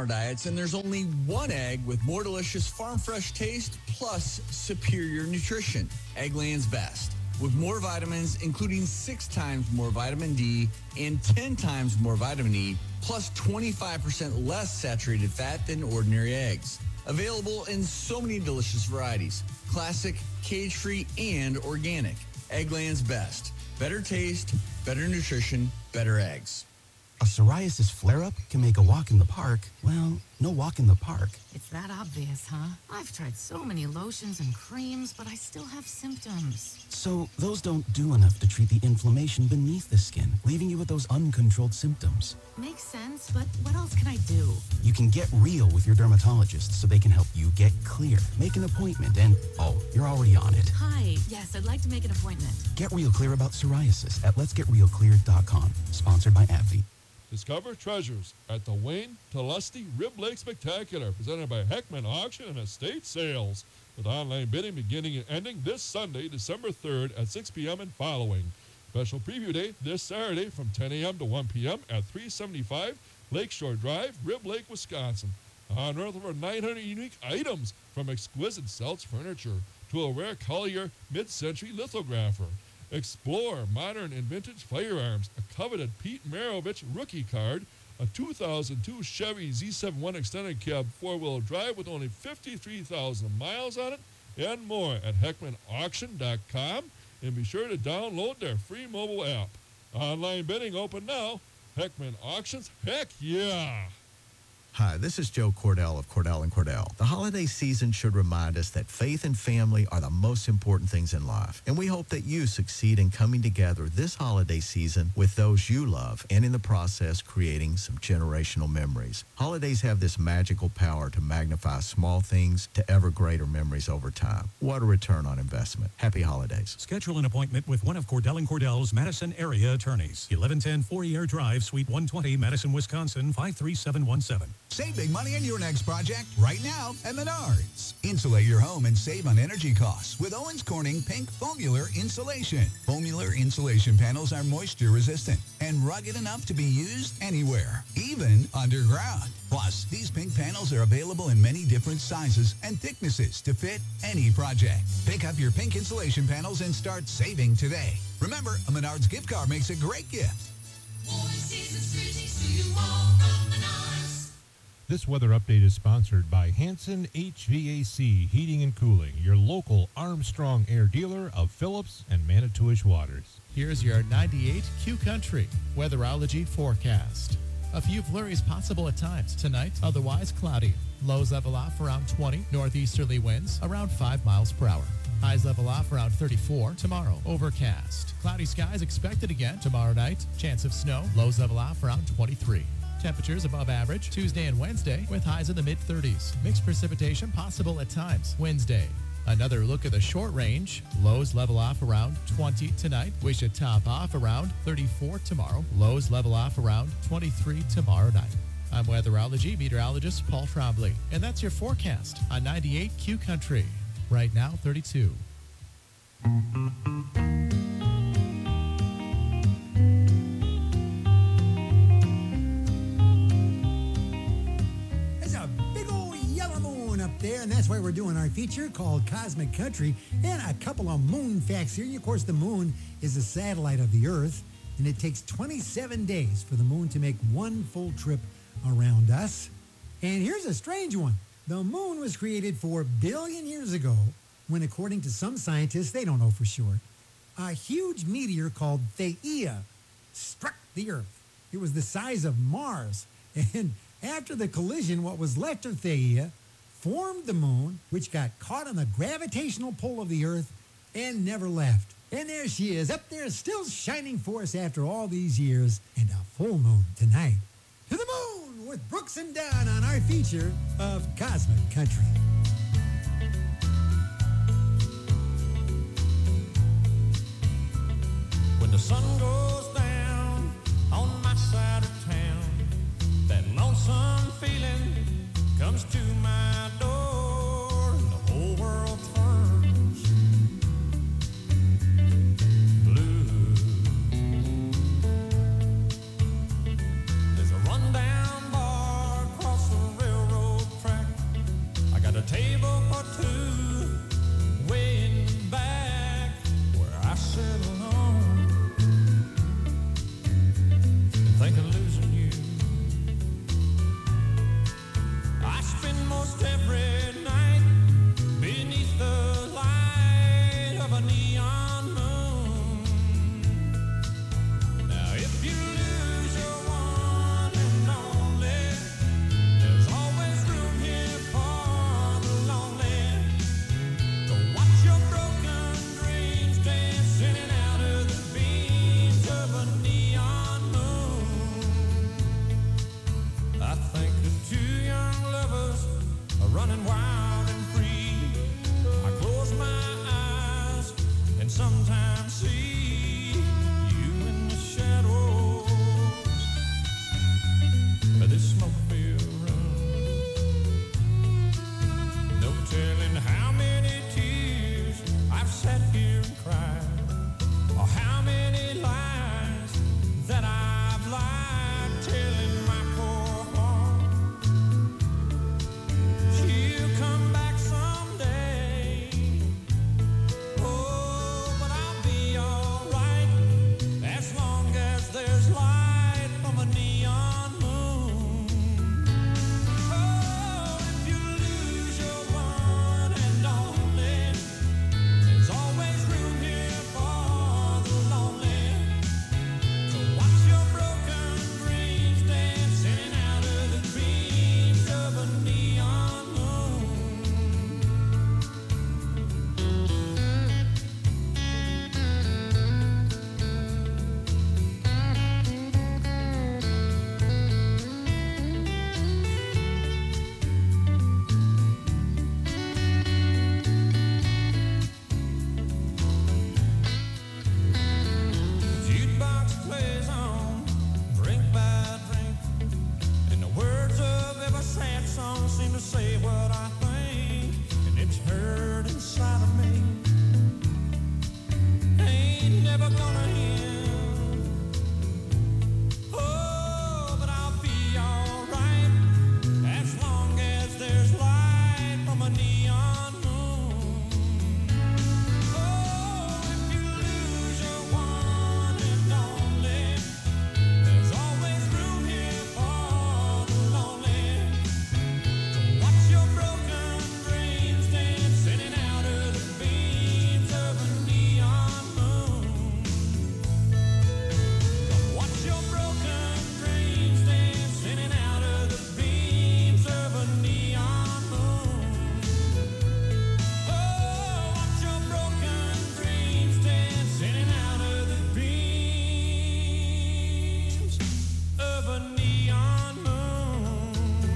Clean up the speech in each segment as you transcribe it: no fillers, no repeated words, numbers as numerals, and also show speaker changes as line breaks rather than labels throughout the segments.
diets, and there's only one egg with more delicious farm-fresh taste plus superior nutrition. Eggland's Best. With more vitamins, including 6 times more vitamin D and 10 times more vitamin E, plus 25% less saturated fat than ordinary eggs. Available in so many delicious varieties. Classic, cage-free, and organic. Eggland's Best. Better taste, better nutrition, better eggs.
A psoriasis flare-up can make a walk in the park, well, no walk in the park.
It's that obvious, huh? I've tried so many lotions and creams, but I still have symptoms.
So those don't do enough to treat the inflammation beneath the skin, leaving you with those uncontrolled symptoms.
Makes sense, but what else can I do?
You can get real with your dermatologist so they can help you get clear. Make an appointment and, you're already on it.
Hi, yes, I'd like to make an appointment.
Get real clear about psoriasis at letsgetrealclear.com. Sponsored by AbbVie.
Discover treasures at the Wayne Tulesti Rib Lake Spectacular, presented by Heckman Auction and Estate Sales, with online bidding beginning and ending this Sunday, December 3rd at 6 p.m. and following. Special preview day this Saturday from 10 a.m. to 1 p.m. at 375 Lakeshore Drive, Rib Lake, Wisconsin. Unearth over 900 unique items, from exquisite Seltz furniture to a rare Collier mid-century lithographer. Explore modern and vintage firearms, a coveted Pete Maravich rookie card, a 2002 Chevy Z71 extended cab 4-wheel drive with only 53,000 miles on it, and more at HeckmanAuction.com, and be sure to download their free mobile app. Online bidding open now. Heckman Auctions, heck yeah!
Hi, this is Joe Cordell of Cordell & Cordell. The holiday season should remind us that faith and family are the most important things in life. And we hope that you succeed in coming together this holiday season with those you love, and in the process creating some generational memories. Holidays have this magical power to magnify small things to ever greater memories over time. What a return on investment. Happy holidays.
Schedule an appointment with one of Cordell & Cordell's Madison area attorneys. 1110 Fourier Drive, Suite 120, Madison, Wisconsin, 53717.
Save big money on your next project right now at Menards. Insulate your home and save on energy costs with Owens Corning Pink Foamular Insulation. Foamular insulation panels are moisture resistant and rugged enough to be used anywhere, even underground. Plus, these pink panels are available in many different sizes and thicknesses to fit any project. Pick up your pink insulation panels and start saving today. Remember, a Menards gift card makes a great gift.
This weather update is sponsored by Hanson HVAC Heating and Cooling, your local Armstrong Air dealer of Phillips and Manitowish Waters.
Here's your 98 Q Country weatherology forecast. A few flurries possible at times. Tonight, otherwise cloudy. Lows level off around 20. Northeasterly winds around 5 miles per hour. Highs level off around 34. Tomorrow, overcast. Cloudy skies expected again tomorrow night. Chance of snow. Lows level off around 23. Temperatures above average Tuesday and Wednesday with highs in the mid-30s. Mixed precipitation possible at times. Wednesday. Another look at the short range. Lows level off around 20 tonight. We should top off around 34 tomorrow. Lows level off around 23 tomorrow night. I'm weatherology meteorologist Paul Trombley, and that's your forecast on 98 Q Country. Right now, 32.
There, and that's why we're doing our feature called Cosmic Country, and a couple of moon facts here. Of course, the moon is a satellite of the Earth, and it takes 27 days for the moon to make one full trip around us. And here's a strange one. The moon was created 4 billion years ago when, according to some scientists, they don't know for sure, a huge meteor called Theia struck the Earth. It was the size of Mars, and after the collision, what was left of Theia formed the moon, which got caught on the gravitational pull of the Earth and never left. And there she is, up there, still shining for us after all these years, and a full moon tonight. To the moon with Brooks and Dunn on our feature of Cosmic Country.
When the sun goes down on my side of town, that lonesome feeling comes to my door, and the whole world turns blue. There's a rundown bar across the river almost every night beneath the light of a neon moon. Now if you lose your one and only, there's always room here for the lonely to watch your broken dreams dance in and out of the beams of a neon moon. I think of two young lovers running wild and free. I close my eyes and sometimes see you in the shadows of this smoke-filled room. No telling how many tears I've sat here and cried, or how many lies that I've lied, telling my poor heart she'll come back someday. Oh, but I'll be alright as long as there's light from a neon moon. Oh, if you lose your one and only, there's always room here for the lonely to watch your broken dreams dance in and out of the beams of a neon moon. Jukebox plays on, drink by drink, and the words of every sad song seem to say what I think, and it's heard inside of me. Ain't never gonna end. Oh, but I'll be alright as long as there's light from a neon moon. Oh, if you lose your one and only, there's always room here for the lonely to watch your broken dreams dance in and out of the beams of a neon moon. Watch your broken dreams dance in and out of the beams of a neon moon. Oh, watch your broken dreams dance in and out of the beams of a neon moon.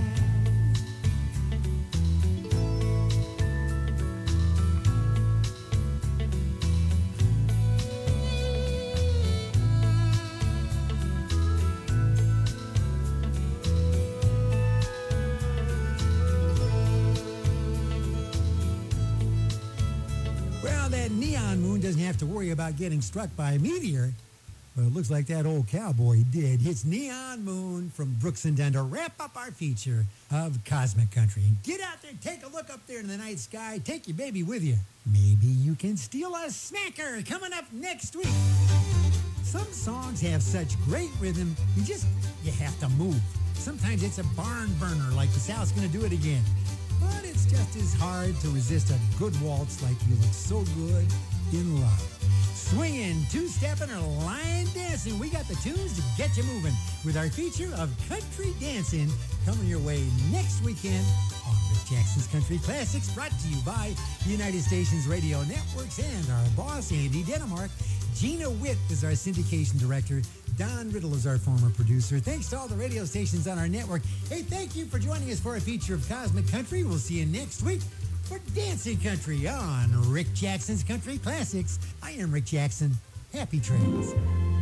Well, that neon moon doesn't have to worry about getting struck by a meteor. Well, it looks like that old cowboy did. It's Neon Moon from Brooks and Dunn to wrap up our feature of Cosmic Country. And get out there, take a look up there in the night sky. Take your baby with you. Maybe you can steal a smacker coming up next week. Some songs have such great rhythm, you have to move. Sometimes it's a barn burner like The South's Gonna Do It Again. But it's just as hard to resist a good waltz like You Look So Good in Love. Swinging, two-stepping, or line dancing, we got the tunes to get you moving with our feature of country dancing coming your way next weekend on Rick Jackson's Country Classics, brought to you by United Stations Radio Networks and our boss, Andy Denemark. Gina Witt is our syndication director. Don Riddle is our former producer. Thanks to all the radio stations on our network. Hey, thank you for joining us for a feature of Cosmic Country. We'll see you next week for Dancing Country on Rick Jackson's Country Classics. I am Rick Jackson. Happy trails.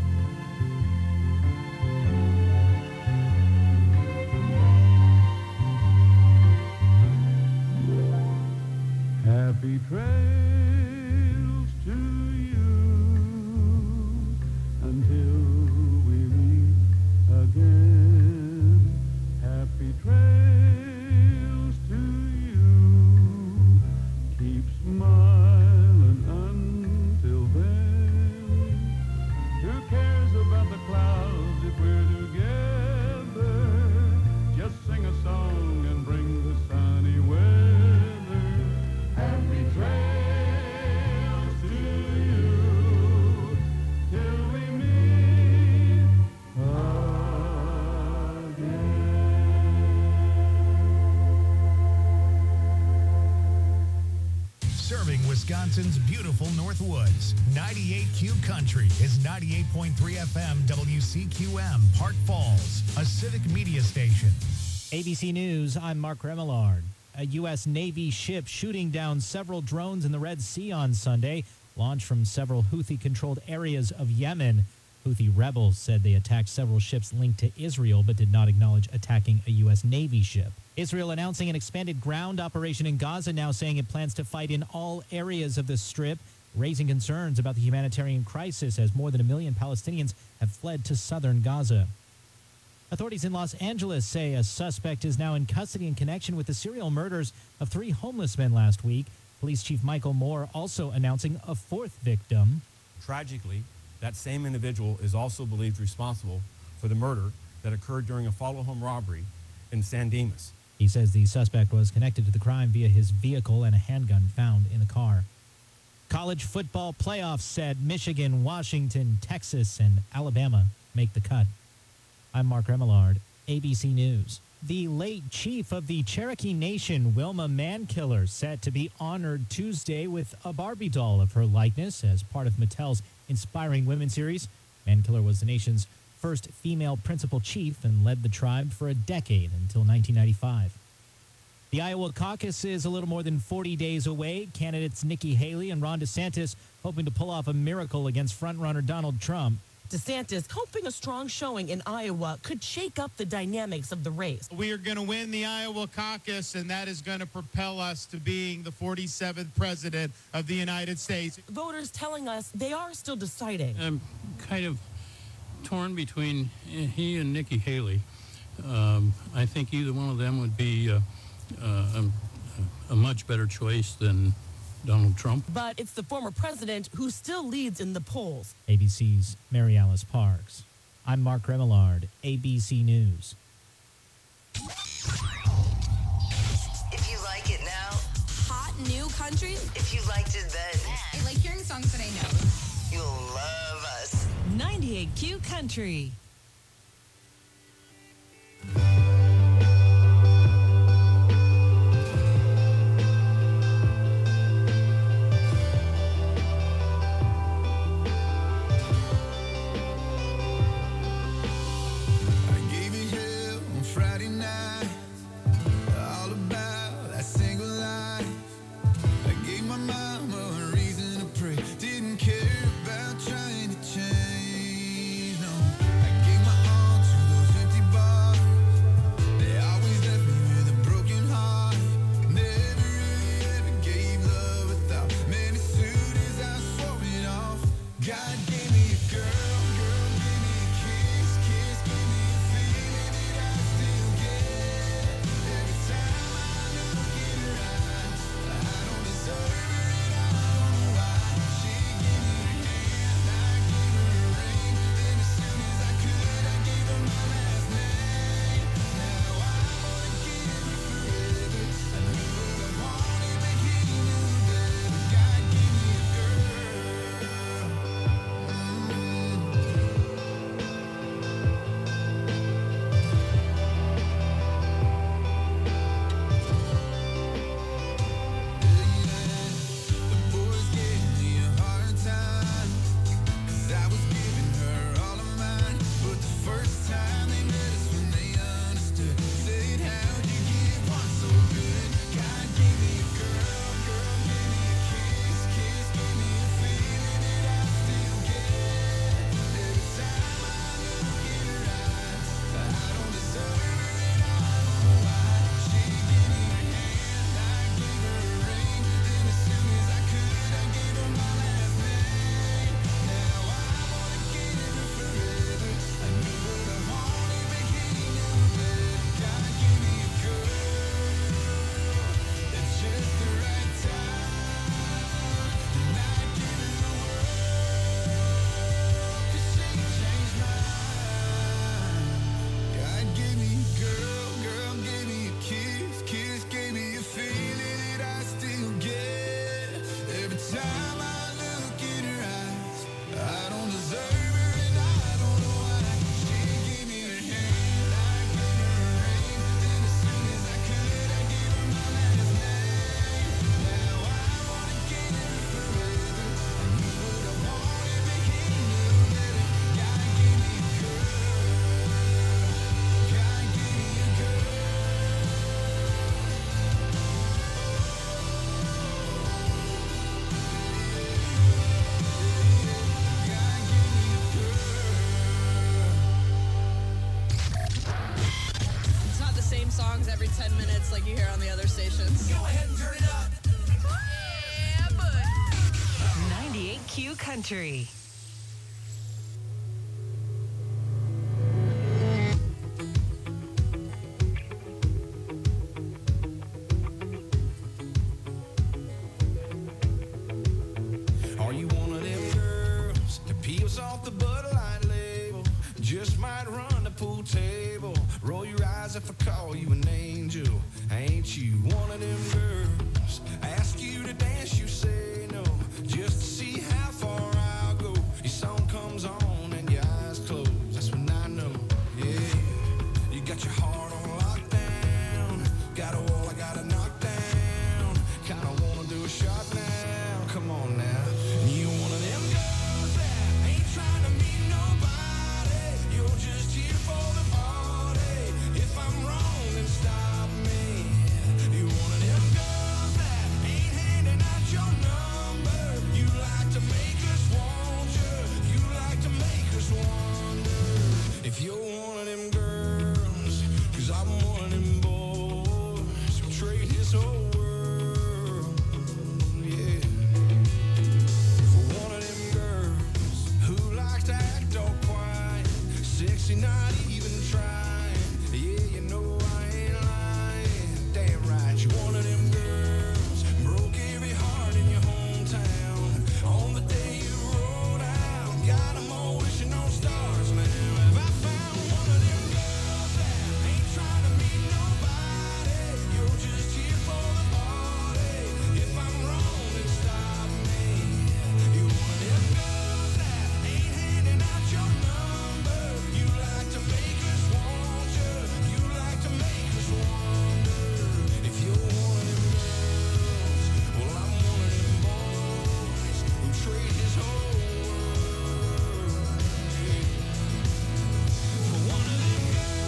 Happy trails to you until we meet again. Happy trails to you. Keep smiling until then. Who cares about the clouds if we're together? Just sing a song and bring the sunny weather.
Wisconsin's beautiful Northwoods. 98Q Country is 98.3 FM WCQM, Park Falls, a civic media station.
ABC News, I'm Mark Remillard. A U.S. Navy ship shooting down several drones in the Red Sea on Sunday, launched from several Houthi-controlled areas of Yemen. Houthi rebels said they attacked several ships linked to Israel, but did not acknowledge attacking a U.S. Navy ship. Israel announcing an expanded ground operation in Gaza, now saying it plans to fight in all areas of the Strip, raising concerns about the humanitarian crisis as more than 1 million Palestinians have fled to southern Gaza. Authorities in Los Angeles say a suspect is now in custody in connection with the serial murders of 3 homeless men last week. Police Chief Michael Moore also announcing a 4th victim.
Tragically, that same individual is also believed responsible for the murder that occurred during a follow-home robbery in San Dimas.
He says the suspect was connected to the crime via his vehicle and a handgun found in the car. College football playoffs said Michigan, Washington, Texas, and Alabama make the cut. I'm Mark Remillard, ABC News. The late chief of the Cherokee Nation, Wilma Mankiller, set to be honored Tuesday with a Barbie doll of her likeness as part of Mattel's Inspiring Women series. Mankiller was the nation's first female principal chief and led the tribe for a decade until 1995. The Iowa caucus is a little more than 40 days away. Candidates Nikki Haley and Ron DeSantis hoping to pull off a miracle against frontrunner Donald Trump.
DeSantis hoping a strong showing in Iowa could shake up the dynamics of the race.
We are going to win the Iowa caucus, and that is going to propel us to being the 47th president of the United States.
Voters telling us they are still deciding.
I'm kind of torn between he and Nikki Haley. I think either one of them would be a much better choice than Donald Trump.
But it's the former president who still leads in the polls.
ABC's Mary Alice Parks. I'm Mark Remillard, ABC News.
If you like it now, hot new country. If you liked it then, I like hearing songs that I know. You'll love us.
98Q Country.
Didn't care about trying to change, no. I bass like you hear on the other stations.
Go ahead and turn it up.
Yeah, bud.
98Q Country.
Are you one of them girls that peels off the Bud Light label? Just might run the pool table. Roll your eyes if I call you an angel. Ain't you one of them girls? Ask you to dance, you say no. Just to see how far I'll go. Your song comes on and your eyes close. That's when I know, yeah. You got your heart on lockdown. Got a wall I gotta knock down. Kinda wanna do a shot now. Come on now. You one of them girls that ain't trying to meet nobody. You're just here for the party. If I'm wrong, then stop me. You one of them girls that ain't handing out your number. You like to make us want you. You like to make us wonder if you're one of them girls. 'Cause I'm one of them boys who trade his whole world. Yeah. For one of them girls who likes to act all quiet, sexy, not even trying. Yeah, you know I ain't lying. Damn right, you one of them girls broke every heart in your hometown. On the day you rolled out, got 'em all wishing on stars now. Have I found one of them girls that ain't trying to meet nobody? You're just here for the party. If I'm wrong, then stop me. You one of them girls that ain't handing out your number. You like to make us want you. You like to make us wonder if you're one of them girls. Well, I'm one of them boys who trade his whole world. Yeah. For one of them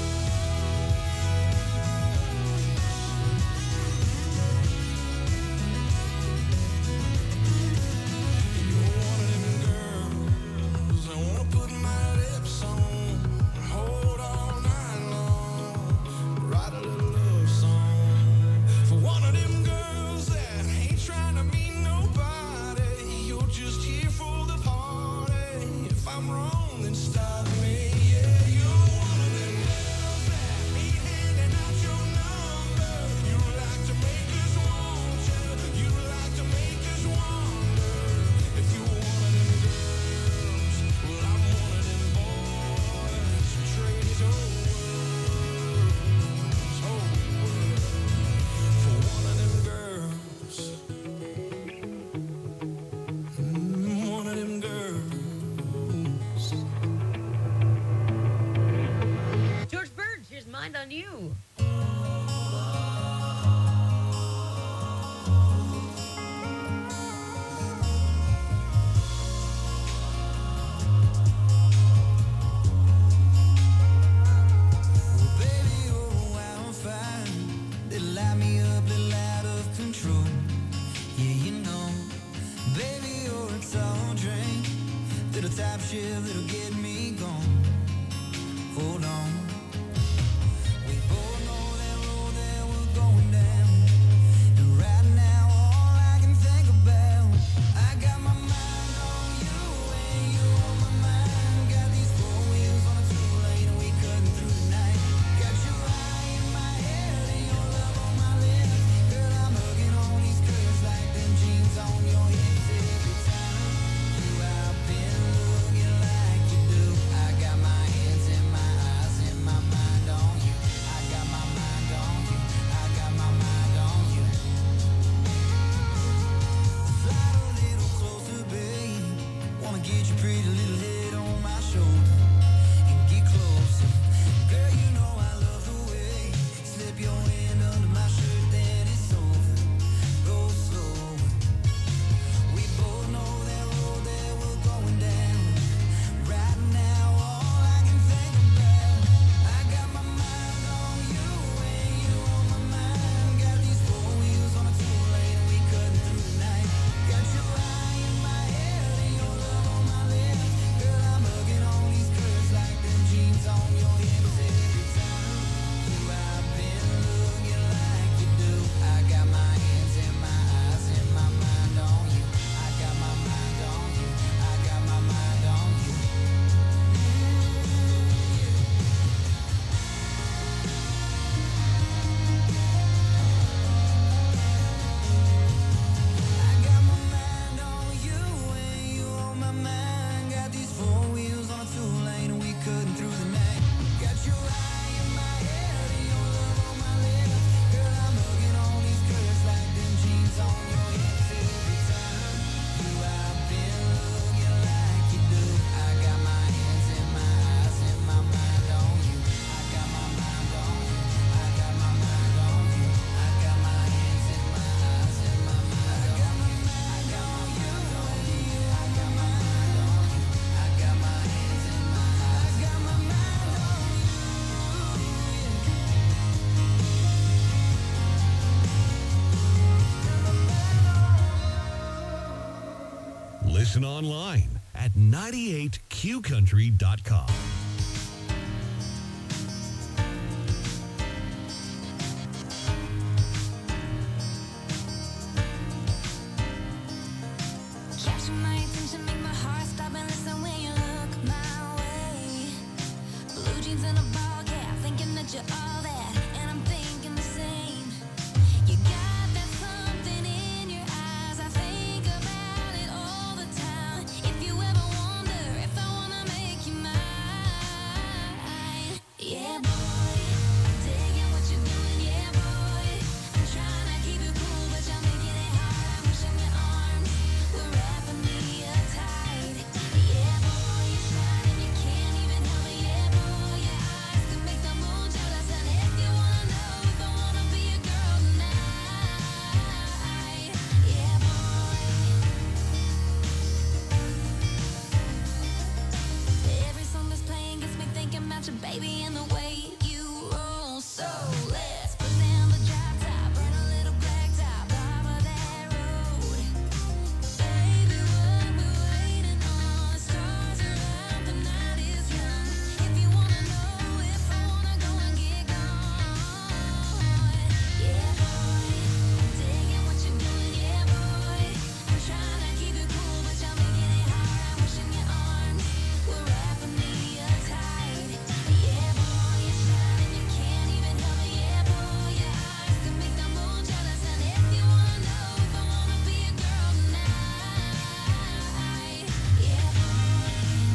girls I wanna put my lips on, hold all night long, write a little love song. For one of them girls that ain't trying to meet nobody. You're just here for the party. If I'm wrong, then stop me. Yeah, you're one of them girls that ain't handing out your number. You like to make us want you. You like to make us wonder if you're one of them girls. Well, I'm one of them boys who trade his whole world for one of them girls. One of them girls.
George Burns, here's Mind on You.
Baby, you're a wildfire. They light me up, little out of control. Yeah, you know. Baby, you're a tall drink. Little top shit that'll get me gone. Hold on. We both know that road that we're going down. And right now, all I can think about, I got my mind on you and you on my mind. Got these four wheels on a two-lane and we cutting through the night. Got your eye in my head and your love on my lips. Girl, I'm hugging on these curves like them jeans on your hips every time you out been looking like you do. I got my hands in my eyes and
Listen online at 98qcountry.com.
Capture my attention, make my heart stop and listen when you look my way. Blue jeans and a ball cap, thinking that you're all that, and I'm thinking the same. You got that something in your eyes, I think about it all the time. If you ever wonder if I wanna make you mine, yeah boy, I'm digging what you're doing, yeah boy. I'm trying to keep it cool, but you're making it hard. I'm wishing your arms were wrapping me up tight. Yeah boy, you're shining, you can't even help it, yeah boy. Your eyes can make the moon jealous, and if you wanna know if I wanna be a girl tonight, yeah boy. Every song that's playing gets me thinking about your baby and the way you roll. So let's put down the drop top, burn a little black top, off of that road. Baby, what we're waiting on, the stars are out, the night is young. If you wanna know if I wanna go and get gone, yeah boy, I'm digging what you're doing, yeah boy. I'm trying to keep it cool, but you're making it hard. I'm wishing your arms were wrapping me up tight. Yeah boy, you're shining, you can't even help it, yeah boy. Your eyes can make the moon jealous, and if you wanna know if I wanna be a girl tonight, yeah boy.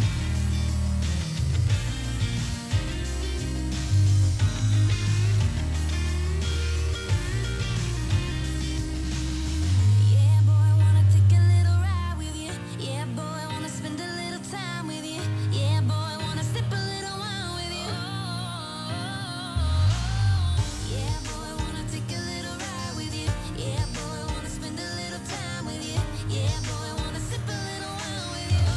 Yeah boy, wanna take a little ride with you. Yeah boy, wanna spend a little time with you. Yeah boy, wanna sip a little wine with you. Yeah boy, wanna take a little ride with you. Yeah boy, wanna spend a little time with you. Yeah boy, wanna sip a little wine with you.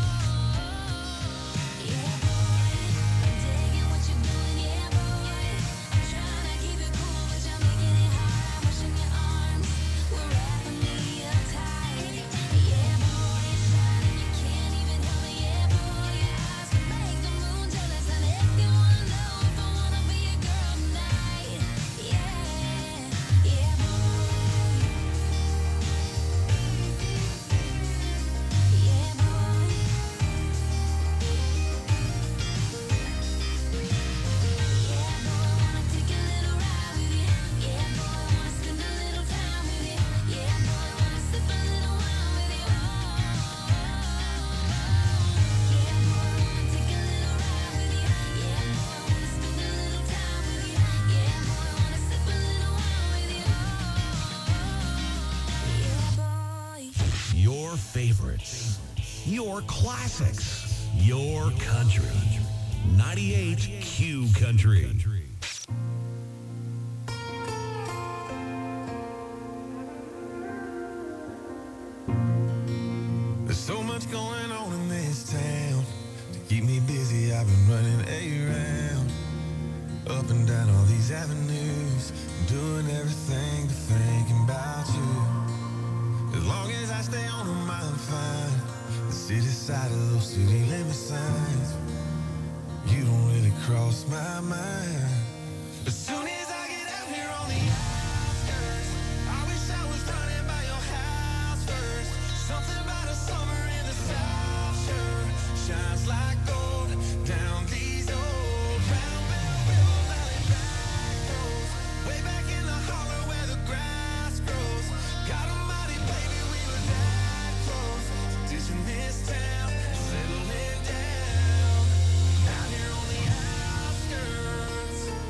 Yeah boy, I'm digging what you're doing. Yeah boy, I'm trying to keep it cool, but you're making it hard. I'm wishing your arms were wrapping me up tight. Yeah boy, you're shining, you can't even help it. Yeah boy, your eyes can make the moon jealous, and if you wanna know if I wanna be a girl tonight, yeah boy, yeah boy. Yeah boy, wanna take a little ride with you. Yeah boy, wanna spend a little time with you. Yeah boy, wanna sip a little wine with you. Yeah boy, wanna take a little ride with you. Yeah boy, wanna spend a little time with you. Yeah boy, wanna sip a little wine with you. Yeah boy.
Your favorites, your classics, your country. 98Q Country.
There's so much going on in this town. To keep me busy, I've been running around. Up and down all these avenues. Doing everything but thinking about you. As long as I stay on them, I'm fine. The city side of those city limit signs. You don't really cross my mind. As soon as I get out here on the outskirts, I wish I was running by your house first. Something about a summer in the South Shore shines like gold down these old round bell river valley back roads. Way back in the holler where the grass grows. God almighty, baby, we were that close. Ditching this town, settling down. Out here on the outskirts.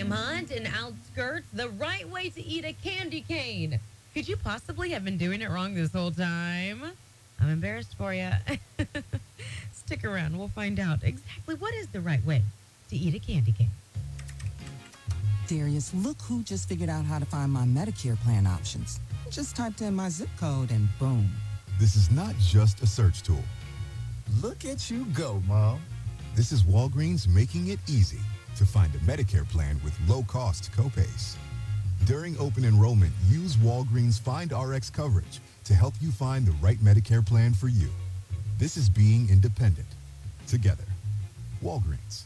Hunt in Outskirts, the right way to eat a candy cane. Could you possibly have been doing it wrong this whole time? I'm embarrassed for you. Stick around. We'll find out exactly what is the right way to eat a candy cane.
Darius, look who just figured out how to find my Medicare plan options. Just typed in my zip code and boom.
This is not just a search tool. Look at you go, Mom. This is Walgreens making it easy to find a Medicare plan with low-cost copays. During open enrollment, use Walgreens Find RX coverage to help you find the right Medicare plan for you. This is being independent. Together. Walgreens.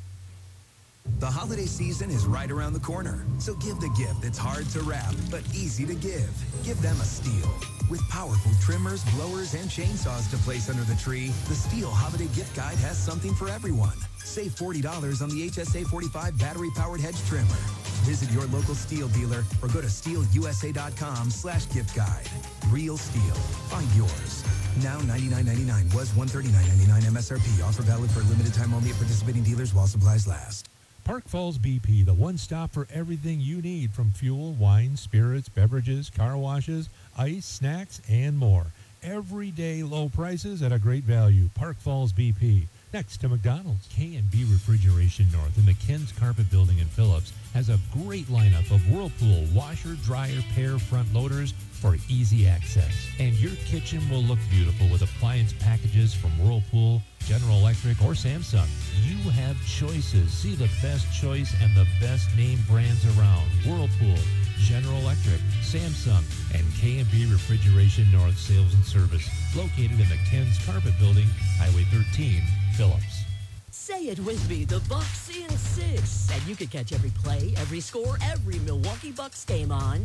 The holiday season is right around the corner, so give the gift that's hard to wrap but easy to give. Give them a Stihl. With powerful trimmers, blowers, and chainsaws to place under the tree, the Stihl Holiday Gift Guide has something for everyone. Save $40 on the HSA 45 battery-powered hedge trimmer. Visit your local Stihl dealer or go to stihlusa.com/gift guide. Real Stihl. Find yours. Now $99.99 was $139.99 MSRP. Offer valid for a limited time only at participating dealers while supplies last.
Park Falls BP, the one stop for everything you need from fuel, wine, spirits, beverages, car washes, ice, snacks, and more. Everyday low prices at a great value. Park Falls BP. Next to McDonald's. K&B Refrigeration North in the Ken's Carpet Building in Phillips has a great lineup of Whirlpool washer, dryer, pair front loaders for easy access. And your kitchen will look beautiful with appliance packages from Whirlpool, General Electric, or Samsung. You have choices. See the best choice and the best name brands around. Whirlpool, General Electric, Samsung, and K&B Refrigeration North Sales and Service. Located in the Ken's Carpet Building, Highway 13, Phillips.
Say it with me, the Bucks in 6. And you can catch every play, every score, every Milwaukee Bucks game on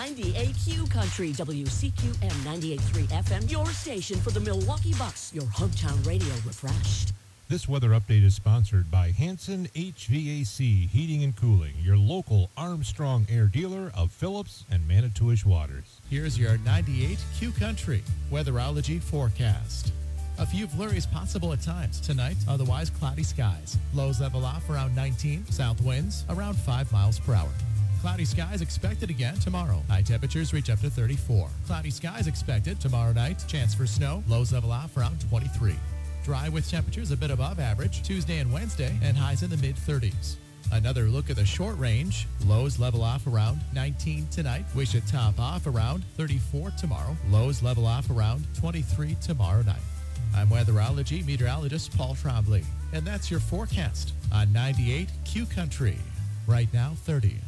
98Q Country, WCQM 98.3 FM, your station for the Milwaukee Bucks, your hometown radio refreshed.
This weather update is sponsored by Hanson HVAC Heating and Cooling, your local Armstrong Air dealer of Phillips and Manitowish Waters.
Here's your 98Q Country weatherology forecast. A few flurries possible at times. Tonight, otherwise cloudy skies. Lows level off around 19. South winds around 5 miles per hour. Cloudy skies expected again tomorrow. High temperatures reach up to 34. Cloudy skies expected tomorrow night. Chance for snow. Lows level off around 23. Dry with temperatures a bit above average Tuesday and Wednesday and highs in the mid-30s. Another look at the short range. Lows level off around 19 tonight. We should top off around 34 tomorrow. Lows level off around 23 tomorrow night. I'm weatherology meteorologist Paul Trombley, and that's your forecast on 98 Q Country. Right now, 30.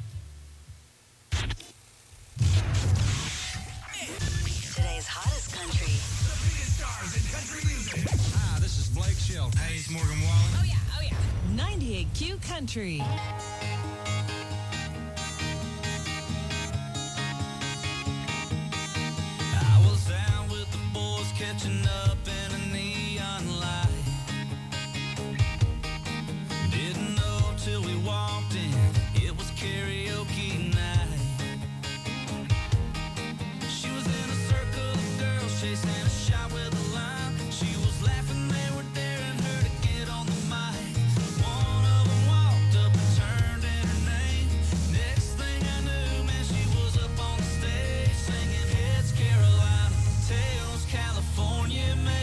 Today's hottest country.
The biggest stars in country music. Hi, this is Blake Shelton. Hey, it's Morgan Wallen.
Oh, yeah. 98 Q Country.
I was out with the boys catching up in a neon light. Didn't know till we walked in, it was karaoke night. She was in a circle of girls chasing a shot with a line. She was laughing, they were daring her to get on the mic. One of them walked up and turned in her name. Next thing I knew, man, she was up on the stage singing Heads Carolina, Tails California, man.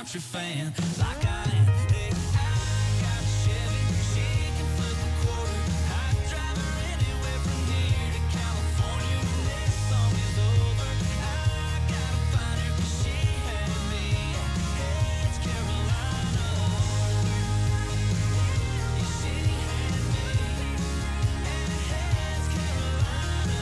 country fan like I am. Hey, I got a Chevy, she can flip a quarter. I'd drive her anywhere from here to California when this song is over. I gotta find her 'cause she had me. Hey, it's Carolina. Yeah, she had me. Hey, it's Carolina.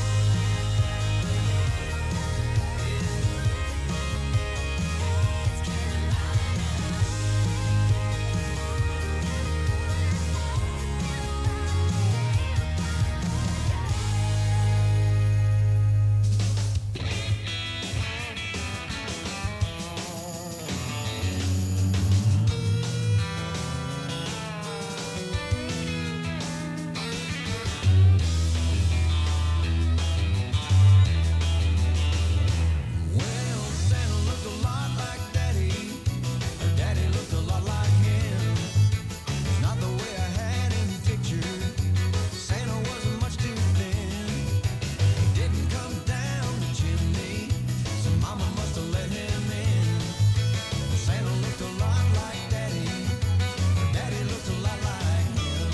Well, Santa looked a lot like Daddy. Her Daddy looked a lot like him. It's not the way I had him pictured. Santa wasn't much too thin. He didn't come down the chimney, so Mama must have let him in. Santa looked a lot like Daddy. Her Daddy looked a lot like him.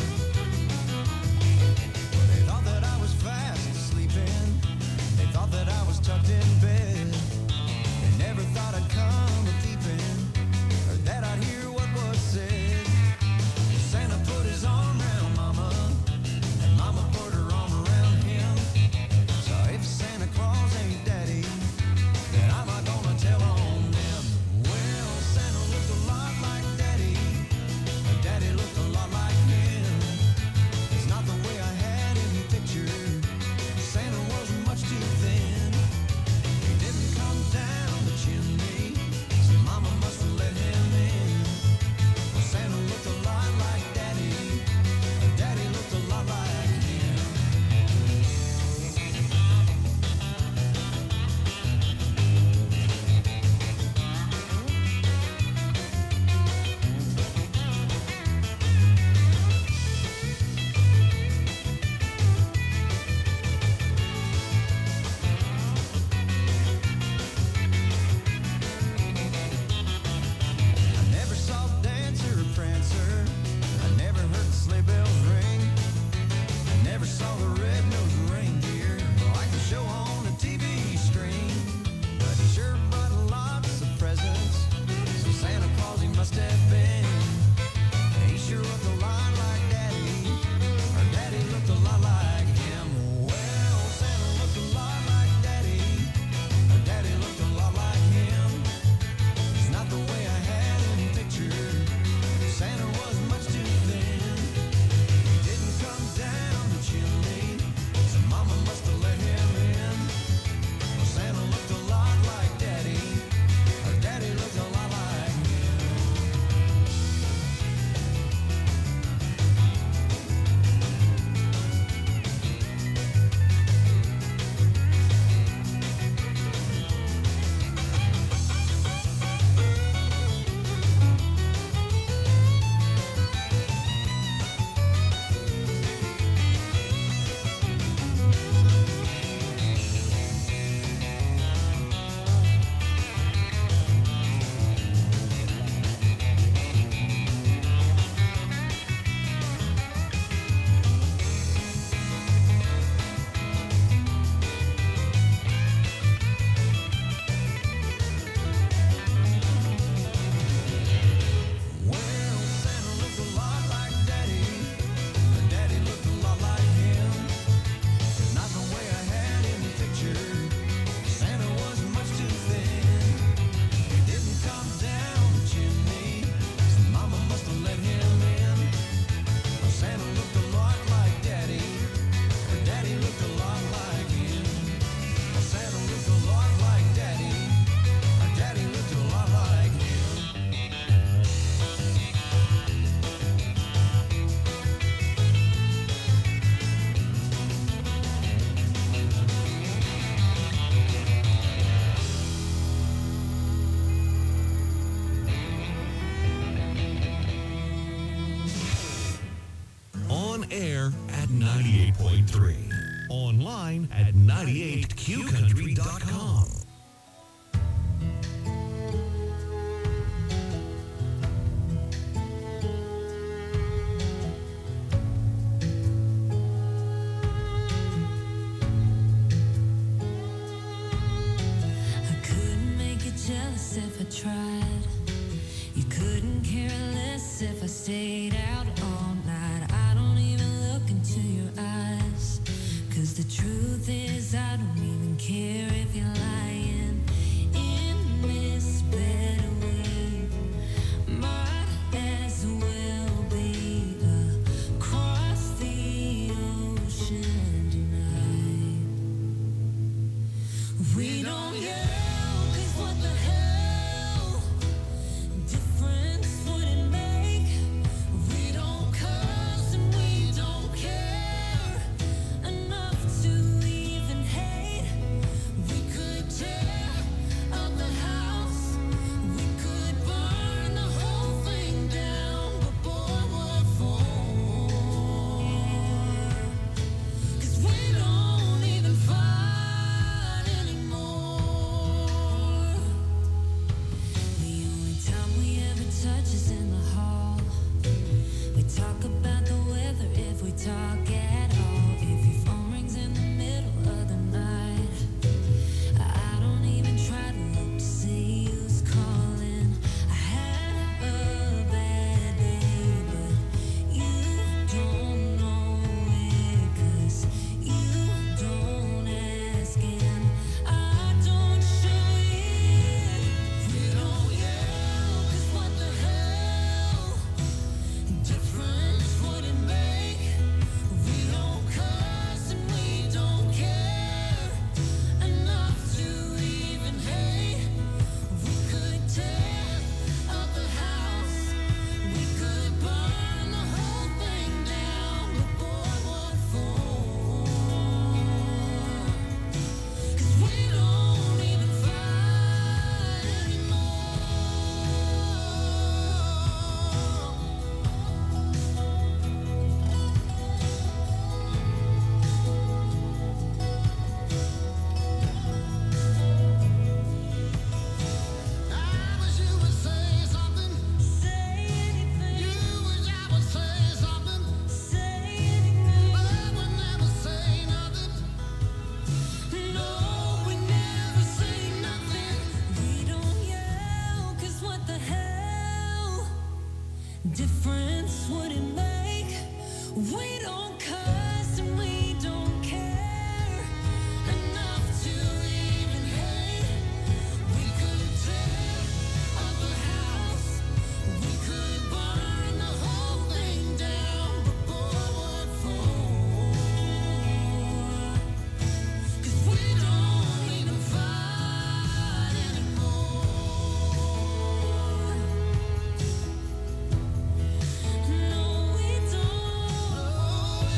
Well, they thought that I was fast sleeping. They thought that I was tucked in bed. They never thought I'd come a peeping, or that I'd hear what was said. Santa put his arm around Mama, and Mama put her arm around him. So if Santa Claus ain't Daddy, then I'm not gonna tell on them. Well, Santa looked a lot like Daddy. Her Daddy looked a lot like him. It's not the way I had him pictured. Santa wasn't much too thin. He didn't come down the chimney, so Mama must have let him in. Well, Santa looked a lot like Daddy. Her Daddy looked a lot like him. I never saw Dancer or Prancer. I never heard the sleigh bells ring. I never saw the red-nosed reindeer like the show on the TV screen. But he sure brought lots of presents, so Santa Claus he must have been. He sure looked a lot like Daddy. Her Daddy looked a lot like him. Well, Santa looked a lot like Daddy. Her Daddy looked a lot like him. It's not the way I had him pictured. Santa wasn't much too thin. He didn't come down the chimney, so Mama must have let him in. Well, Santa looked a lot like Daddy. Her Daddy looked a lot like him. Well, Santa looked a lot like Daddy. Her Daddy looked a lot like him. It's not the way I had him pictured. Santa wasn't much too thin. He didn't come down the chimney, so Mama must have let him in. Well, Santa looked a lot like Daddy. Her Daddy looked a lot like him. Well, Santa looked a lot like Daddy. Her Daddy looked a lot like him.
On air at 98.3. Online at 98qcountry.com.
stayed out all night. I don't even look into your eyes. 'Cause the truth is I don't even care if you're lying. In this bed we might as well be across the ocean tonight. We don't yell, 'cause what the hell difference would it make? We don't cuss and we don't care enough to even hate. We could tear up the house, we could burn the whole thing down, but boy, what for? 'Cause we don't even fight anymore. The only time we ever touch is in the hall. We talk about the weather if we talk at all. If your phone rings in the middle of the night, I don't even try to look to see who's calling. I had a bad day, but you don't know it, 'cause you don't ask and I don't show it. We don't yell, 'cause what the hell difference would it make? We don't cuss and we don't care enough to even hate. We could tear up the house, we could burn the whole thing down, but boy, what for? 'Cause we don't even fight anymore. I wish you would say something. Say anything. You wish I would say something. Say anything. But I would never say nothing. No, we never say nothing. We don't yell, 'cause what the hell difference would it make? We don't cuss and we don't care enough to even hate. We could tear up the house, we could burn the whole thing down, but boy, what for? 'Cause we don't even fight anymore. No, we don't.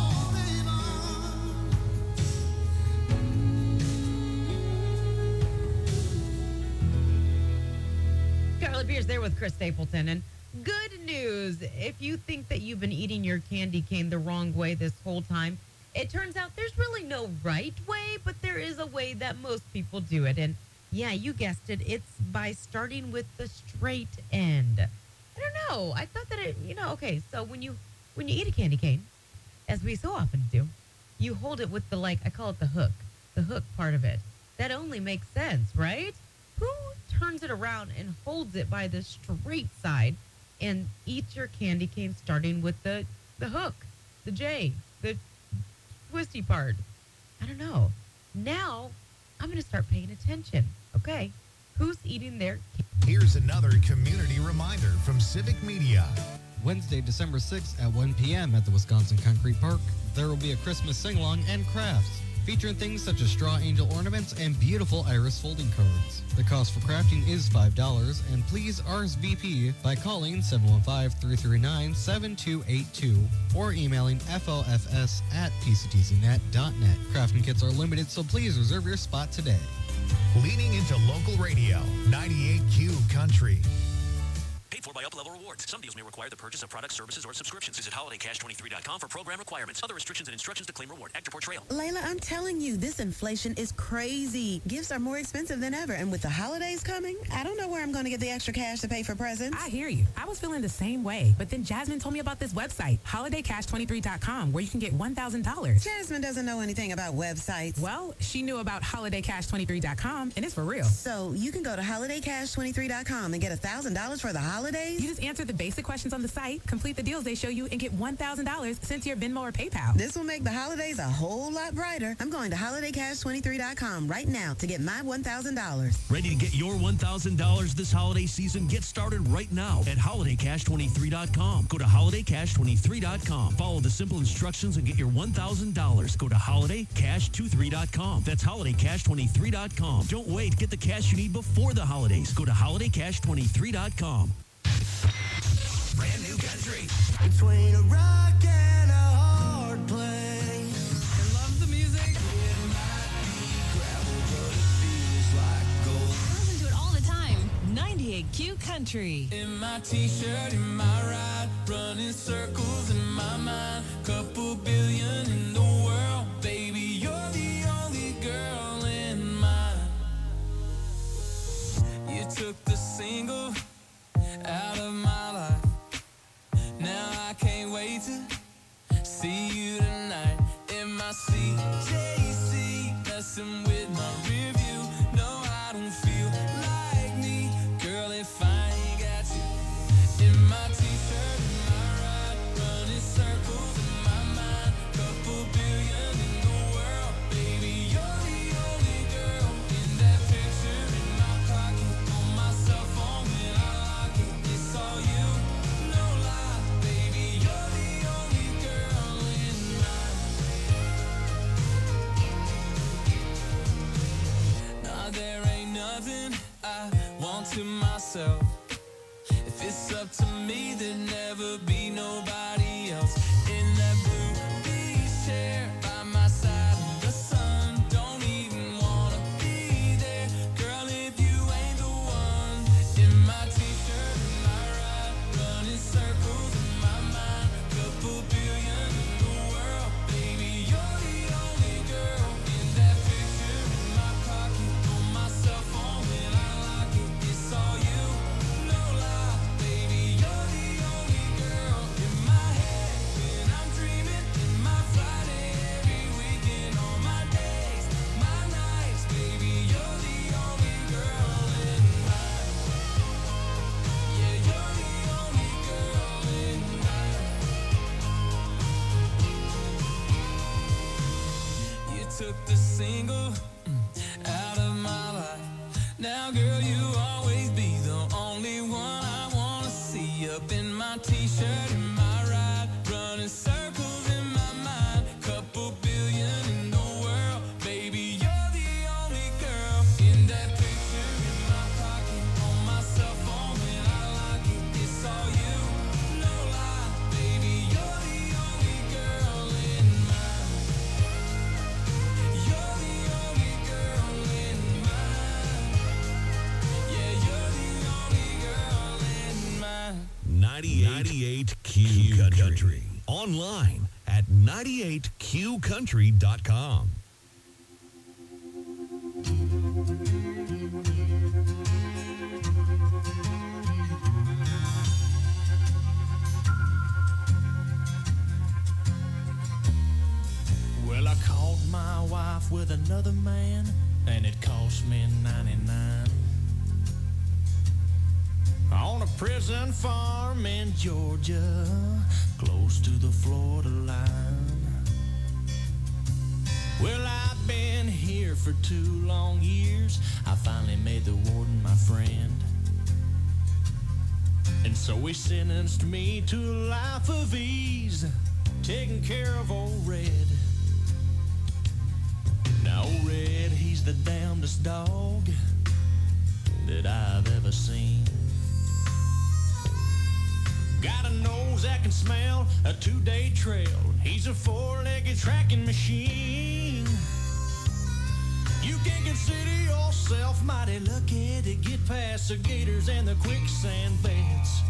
Carla Pierce there with Chris Stapleton. And good news, if you think that you've been eating your candy cane the wrong way this whole time, it turns out there's really no right way, but there is a way that most people do it. And yeah, you guessed it, it's by starting with the straight end. I don't know. I thought that okay, so when you eat a candy cane, as we so often do, you hold it with the, I call it the hook part of it. That only makes sense, right? Who turns it around and holds it by the straight side and eats your candy cane starting with the hook, the J, the twisty part? I don't know. Now, I'm going to start paying attention, okay? Who's eating their
Here's another community reminder from Civic Media.
Wednesday, December 6th at 1 p.m. at the Wisconsin Concrete Park, there will be a Christmas sing-along and crafts, featuring things such as straw angel ornaments and beautiful iris folding cards. The cost for crafting is $5, and please RSVP by calling 715-339-7282 or emailing flfs@pctcnet.net. Crafting kits are limited, so please reserve your spot today.
Leaning into local radio, 98Q Country.
Paid for by Up-Level Rewards. Some deals may require the purchase of products, services, or subscriptions. Visit holidaycash23.com for program requirements. Other restrictions and instructions to claim reward. Act report trail.
Layla, I'm telling you, this inflation is crazy. Gifts are more expensive than ever, and with the holidays coming, I don't know where I'm going to get the extra cash to pay for presents.
I hear you. I was feeling the same way, but then Jasmine told me about this website, holidaycash23.com, where you can get $1,000.
Jasmine doesn't know anything about websites.
Well, she knew about holidaycash23.com, and it's for real.
So you can go to holidaycash23.com and get $1,000 for the holidays? holidays?
You just answer the basic questions on the site, complete the deals they show you, and get $1,000 sent to your Venmo or PayPal.
This will make the holidays a whole lot brighter. I'm going to holidaycash23.com right now to get my $1,000.
Ready to get your $1,000 this holiday season? Get started right now at holidaycash23.com. Go to holidaycash23.com. Follow the simple instructions and get your $1,000. Go to holidaycash23.com. That's holidaycash23.com. Don't wait. Get the cash you need before the holidays. Go to holidaycash23.com.
Brand new country. Between a rock and a hard place. I love the music. It might be gravel, but it feels like gold.
I listen to it all the time. 98Q Country.
In my t-shirt, in my ride, running circles in my mind. Couple billion in the world, baby, you're the only girl in mine. You took the single out of my life. Now I can't wait to see you tonight in my CJC, messing with my rear view. No, I don't feel like me, girl, if I ain't got you. In my t-shirt, in my ride, running circles in my mind. Couple billion in the world, baby, you're the only girl in that picture in my pocket. On my cell phone when I lock it, it's all you. No lie, baby, you're the only girl in mine. Nah, there ain't nothing I want to myself. If it's up to me, there'd never be nobody else. In that blue beach chair by my side in the sun, don't even wanna be there, girl, if you ain't the one. In my t-shirt, in my ride, running circles in my mind. Couple billion in the world, baby, you're the only girl in that picture in my pocket. On my cell phone when I lock it, it's all you. No lie, baby, you're the only girl in my head when I'm dreaming. In my Friday, every weekend, on my days, my nights, baby, you're the only girl in mine. Yeah, you're the only girl in mine. You took the single out of my life. Now, girl, you always be the only one I wanna see. Up in my t-shirt, in my ride, running circles in my mind. Couple billion in the world, baby, you're the only girl in that picture in my pocket. On my cell phone when I lock it, it's all you. No lie, baby, you're the only girl in mine. You're the only girl in mine. Yeah, you're the only girl in mine.
98Q Country. Online at 98QCountry.com.
Well, I caught my wife with another man, and it cost me $99. On a prison farm in Georgia, close to the Florida line. Well, I've been here for 2 long years. I finally made the warden my friend. And so he sentenced me to a life of ease, taking care of old Red. Now, old Red, he's the damnedest dog that I've ever seen. Got a nose that can smell a 2-day trail. He's a 4-legged tracking machine. You can consider yourself mighty lucky to get past the gators and the quicksand beds.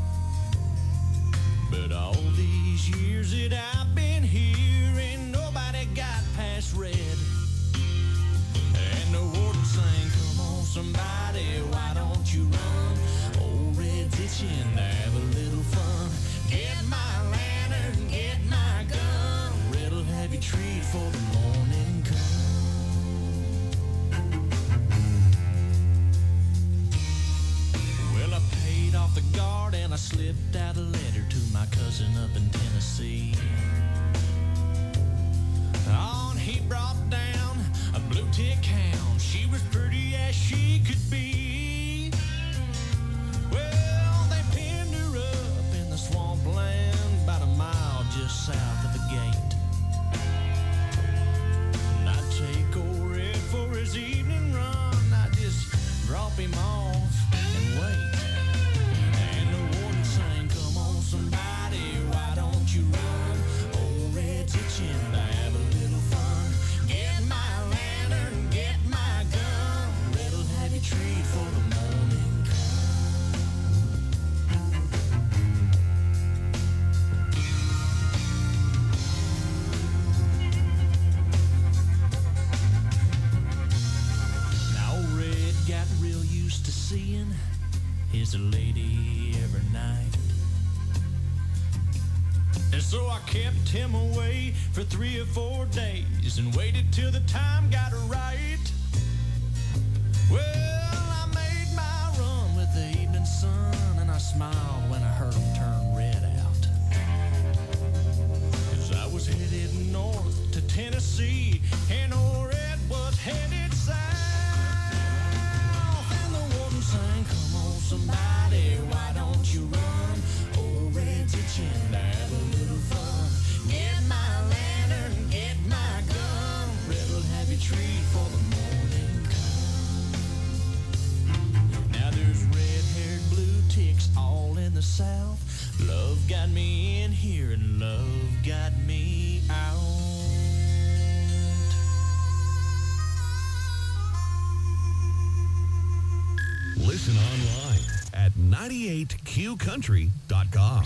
But all these years that I've been here, ain't nobody got past Red. And the warden sang, come on somebody, why don't you run? Old Red's itching to have a little fun. Get my lantern, get my gun. Red'll have you treat for the morning come. Well, I paid off the guard
picked out a letter to my cousin up in Tennessee. On he brought down a blue tick hound. She was pretty as she could be. Well, they pinned her up in the swampland about a mile just south of the gate. And I'd take old Red for his evening run. I'd just drop him off and wait. And the warden sang, "Come on, somebody, why don't you run? Old Red's itching to have a little fun. Get my lantern, get my gun. Red'll have you treat for the morning Now old Red got real used to seeing his lady every night. And so I kept him away for 3 or 4 days and waited till the time got right. Well, I made my run with the evening sun, and I smiled when I heard him turn red out. 'Cause I was headed north to Tennessee, and old Red was headed south. And the warden sang, "Come on, somebody, why don't you run? Old Red's itching to have a little fun. Get my lantern, get my gun. Red'll have you treat for the morning come." Now there's red-haired blue ticks all in the south. Love got me in here and love got me out.
Listen online at 98qcountry.com.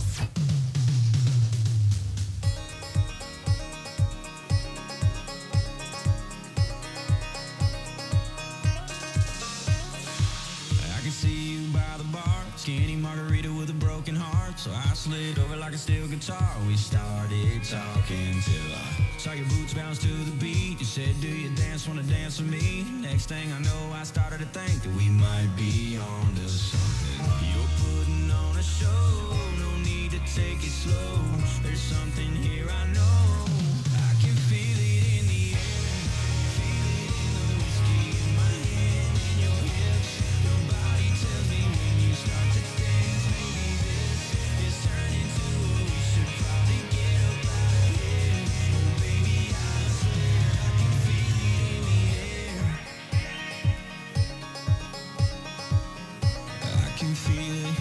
I can see you by the bar, skinny margarita with a broken heart. So I slid over like a steel guitar. We started talking till I saw your boots bounce to the beat. You said, "Do you wanna dance with me?" Next thing I know, I started to think that we might be on to something. You're putting on a show, no need to take it slow. There's something here I know. I can feel it in the air, feel it in the whiskey in my hand, in your hips. Your body tells me when you start to dance, maybe this is turning to what we should probably get up out of here. Oh baby, I swear I can feel it in the air. I can feel it.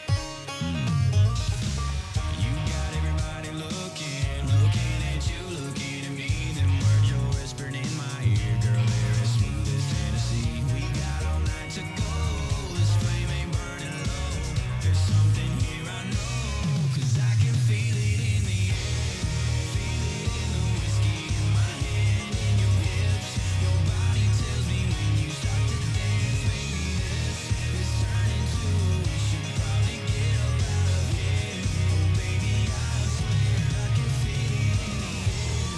You got everybody looking at you, looking at me. Them words you're whispering in my ear, girl, they're as smooth as Tennessee. We got all night to go, this flame ain't burning low. There's something here I know, 'cause I can feel it in the air. Feel it in the whiskey in my hand, in your hips. Your body tells me when you start to dance, maybe this is turning to what we should probably get up out of here. Oh baby, I swear I can feel it in the air.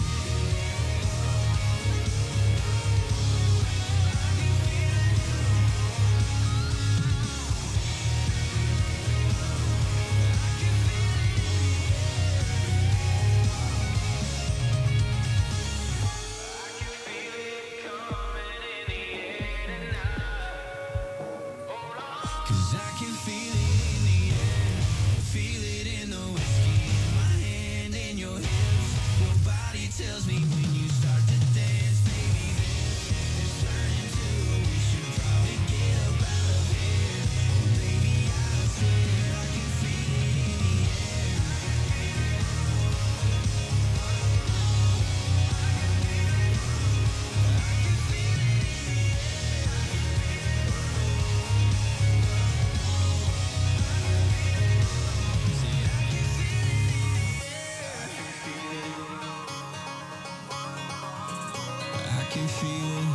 Cause I can feel it in the air, feel it in the whiskey in my hand, in your hips. Your body tells me when you start to dance, maybe this is turning to what we should probably get up out of here. Oh baby, I swear I can feel it in the air. I can feel it.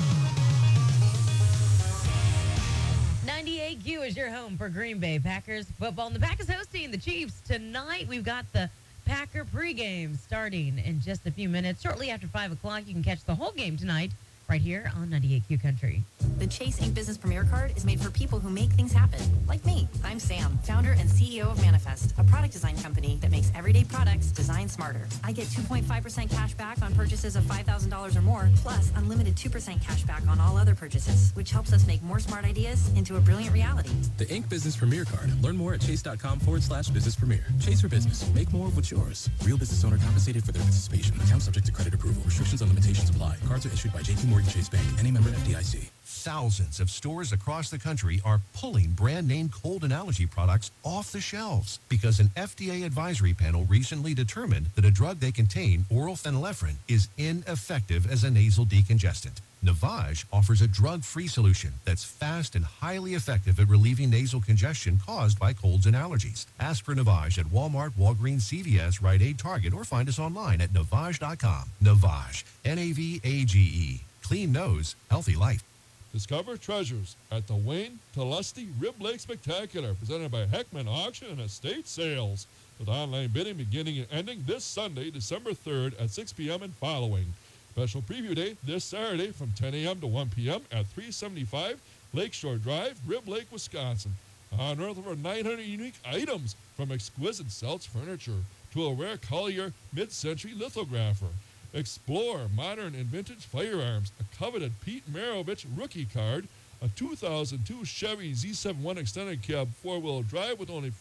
98Q is your home for Green Bay Packers football. And the Packers hosting the Chiefs tonight. We've got the Packer pregame starting in just a few minutes. Shortly after 5 o'clock, you can catch the whole game tonight right here on 98Q Country.
The Chase Ink Business Premier Card is made for people who make things happen, like me. I'm Sam, founder and CEO of Manifest, a product design company that makes everyday products designed smarter. I get 2.5% cash back on purchases of $5,000 or more, plus unlimited 2% cash back on all other purchases, which helps us make more smart ideas into a brilliant reality.
The Ink Business Premier Card. Learn more at chase.com/business premier. Chase for business. Make more of what's yours. Real business owner compensated for their participation. Account subject to credit approval. Restrictions and limitations apply. Cards are issued by JP Morgan Chase Bank. Any member FDIC.
Thousands of stores across the country are pulling brand name cold and allergy products off the shelves because an FDA advisory panel recently determined that a drug they contain, oral phenylephrine, is ineffective as a nasal decongestant. Navage offers a drug-free solution that's fast and highly effective at relieving nasal congestion caused by colds and allergies. Ask for Navage at Walmart, Walgreens, CVS, Rite Aid, Target, or find us online at Navage.com. Navage, N-A-V-A-G-E. Clean nose, healthy life.
Discover treasures at the Wayne Tulesti Rib Lake Spectacular, presented by Heckman Auction and Estate Sales, with online bidding beginning and ending this Sunday, December 3rd at 6 p.m. and following. Special preview day this Saturday from 10 a.m. to 1 p.m. at 375 Lakeshore Drive, Rib Lake, Wisconsin. Unearth over 900 unique items, from exquisite Seltz furniture to a rare Collier mid-century lithographer. Explore modern and vintage firearms, a coveted Pete Maravich rookie card, a 2002 Chevy Z71 extended cab four-wheel drive with only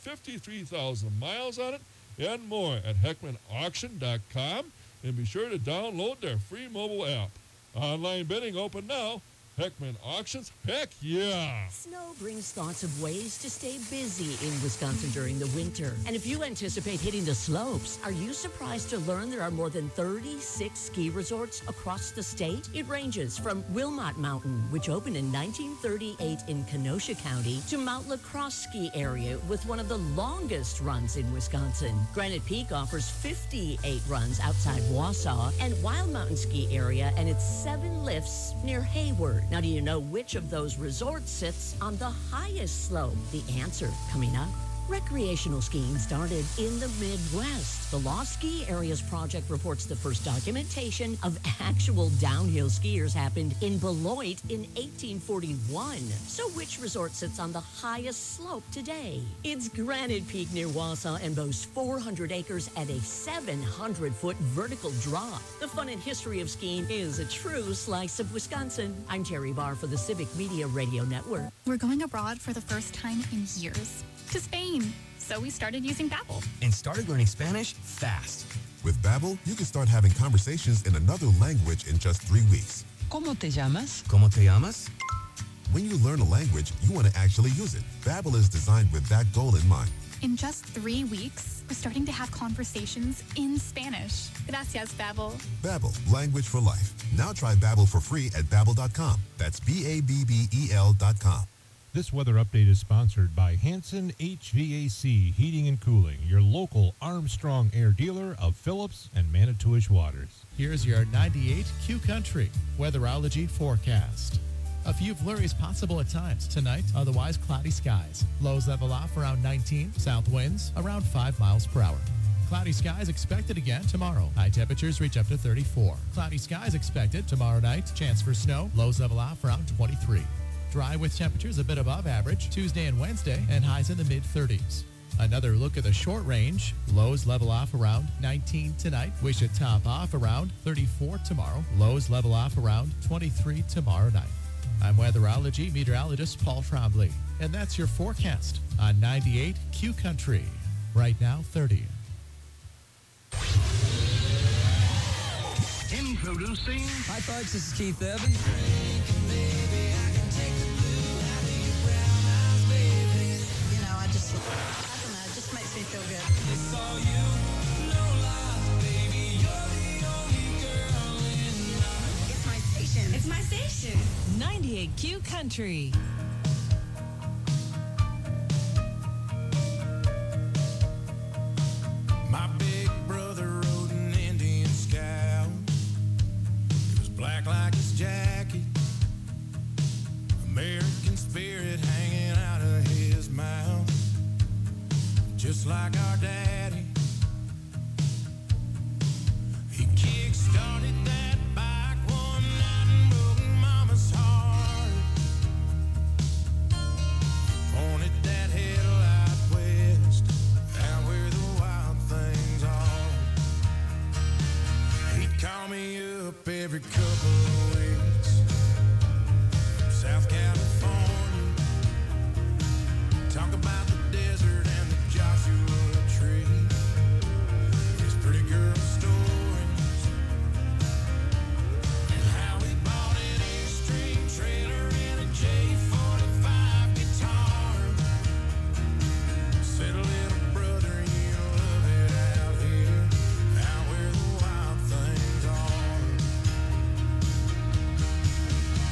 53,000 miles on it, and more at HeckmanAuction.com. And be sure to download their free mobile app. Online bidding open now. Heckman Auctions, heck yeah!
Snow brings thoughts of ways to stay busy in Wisconsin during the winter. And if you anticipate hitting the slopes, are you surprised to learn there are more than 36 ski resorts across the state? It ranges from Wilmot Mountain, which opened in 1938 in Kenosha County, to Mount LaCrosse Ski Area with one of the longest runs in Wisconsin. Granite Peak offers 58 runs outside Wausau, and Wild Mountain Ski Area and its 7 lifts near Hayward. Now, do you know which of those resorts sits on the highest slope? The answer coming up. Recreational skiing started in the Midwest. The Lost Ski Areas Project reports the first documentation of actual downhill skiers happened in Beloit in 1841. So which resort sits on the highest slope today? It's Granite Peak near Wausau and boasts 400 acres and a 700-foot vertical drop. The fun and history of skiing is a true slice of Wisconsin. I'm Terry Barr for the Civic Media Radio Network.
We're going abroad for the first time in years. To Spain. So we started using Babbel.
And started learning Spanish fast.
With Babbel, you can start having conversations in another language in just 3 weeks.
¿Cómo te llamas?
¿Cómo te llamas?
When you learn a language, you want to actually use it. Babbel is designed with that goal in mind.
In just 3 weeks, we're starting to have conversations in Spanish. Gracias, Babbel.
Babbel, language for life. Now try Babbel for free at Babbel.com. That's Babbel.com.
This weather update is sponsored by Hanson HVAC Heating and Cooling, your local Armstrong Air dealer of Phillips and Manitowish Waters.
Here's your 98Q Country weatherology forecast. A few flurries possible at times tonight, otherwise cloudy skies. Lows level off around 19, south winds around 5 miles per hour. Cloudy skies expected again tomorrow. High temperatures reach up to 34. Cloudy skies expected tomorrow night. Chance for snow. Lows level off around 23. Dry with temperatures a bit above average Tuesday and Wednesday, and highs in the mid-30s. Another look at the short range. Lows level off around 19 tonight. We should top off around 34 tomorrow. Lows level off around 23 tomorrow night. I'm weatherology meteorologist Paul Trombley, and that's your forecast on 98Q Country. Right now, 30.
Introducing.
Hi, folks. This is Keith Urban.
I don't know, it just makes me feel good.
It's all you, no lies, baby. You're the only girl in my...
It's my station.
It's my station. 98Q Country.
My big brother rode an Indian Scout. It was black like his jacket. American spirit hanging out of his mouth. Just like our daddy, he kick-started that bike one night and broke every couple of